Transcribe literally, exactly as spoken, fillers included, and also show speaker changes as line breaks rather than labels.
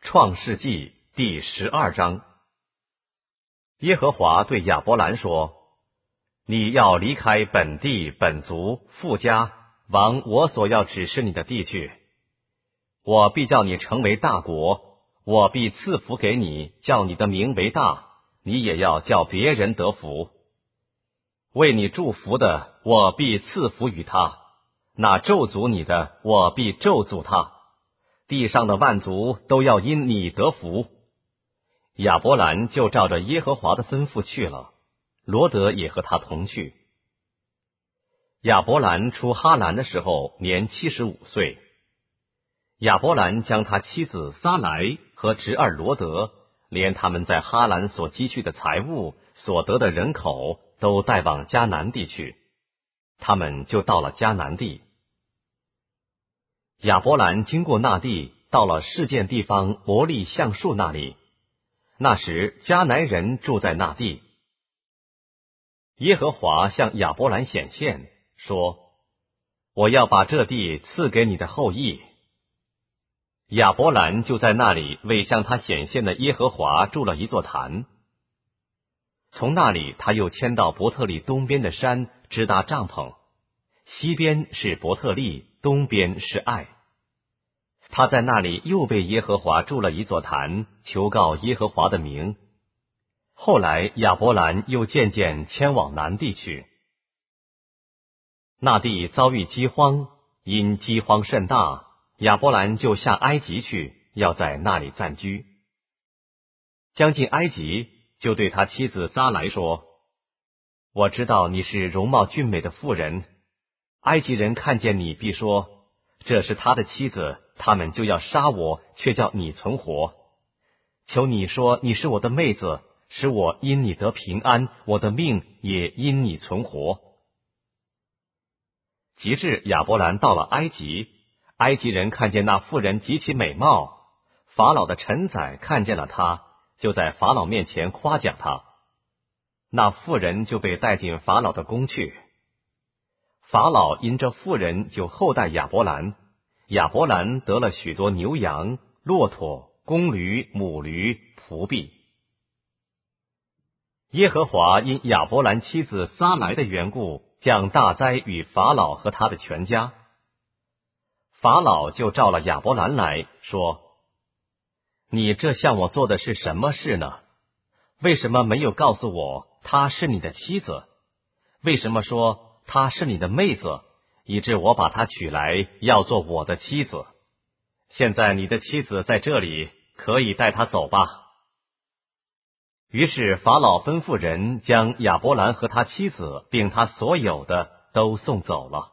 创世纪第十二章。耶和华对亚伯兰说：你要离开本地本族父家，往我所要指示你的地去。我必叫你成为大国，我必赐福给你，叫你的名为大，你也要叫别人得福。为你祝福的，我必赐福于他；那咒诅你的，我必咒诅他。地上的万族都要因你得福。亚伯兰就照着耶和华的吩咐去了，罗得也和他同去。亚伯兰出哈兰的时候年七十五岁。亚伯兰将他妻子撒来和侄儿罗得，连他们在哈兰所积蓄的财物、所得的人口，都带往迦南地去。他们就到了迦南地。亚伯兰经过那地，到了示剑地方摩利橡树那里。那时迦南人住在那地。耶和华向亚伯兰显现，说：我要把这地赐给你的后裔。亚伯兰就在那里为向他显现的耶和华筑了一座坛。从那里他又迁到伯特利东边的山，支搭帐篷，西边是伯特利，东边是爱。他在那里又为耶和华筑了一座坛，求告耶和华的名。后来亚伯兰又渐渐迁往南地去。那地遭遇饥荒，因饥荒甚大，亚伯兰就下埃及去，要在那里暂居。将近埃及，就对他妻子撒来说：我知道你是容貌俊美的妇人，埃及人看见你必说，这是他的妻子，他们就要杀我，却叫你存活。求你说你是我的妹子，使我因你得平安，我的命也因你存活。及至亚伯兰到了埃及，埃及人看见那妇人极其美貌，法老的臣宰看见了她，就在法老面前夸奖她。那妇人就被带进法老的宫去。法老因这妇人就厚待亚伯兰，亚伯兰得了许多牛羊、骆驼、公驴、母驴、仆婢。耶和华因亚伯兰妻子撒来的缘故，降大灾与法老和他的全家。法老就召了亚伯兰来说：你这向我做的是什么事呢？为什么没有告诉我她是你的妻子？为什么说她是你的妹子，以致我把她娶来要做我的妻子？现在你的妻子在这里，可以带她走吧。于是法老吩咐人将亚伯兰和他妻子并他所有的都送走了。